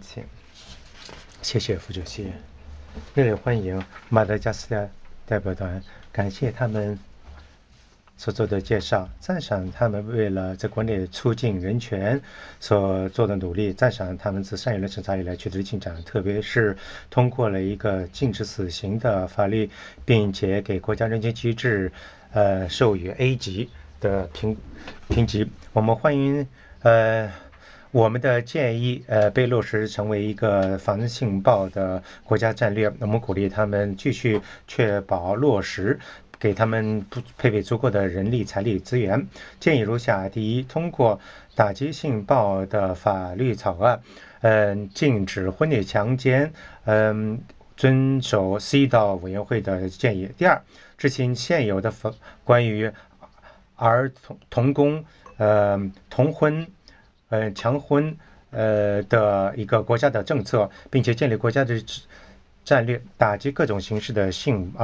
请。谢谢副主席，热烈欢迎马达加斯加代表团，感谢他们所做的介绍，赞赏他们为了在国内促进人权所做的努力，赞赏他们自上一轮审查以来取得的进展，特别是通过了一个禁止死刑的法律，并且给国家人权机制授予 A 级的评级。我们欢迎我们的建议被落实成为一个反性暴的国家战略。我们鼓励他们继续确保落实，给他们配备足够的人力、财力资源。建议如下：第一，通过打击性暴的法律草案，禁止婚内强奸，遵守 C 道委员会的建议。第二，执行现有的关于童工、同婚、强婚的一个国家的政策，并且建立国家的战略，打击各种形式的性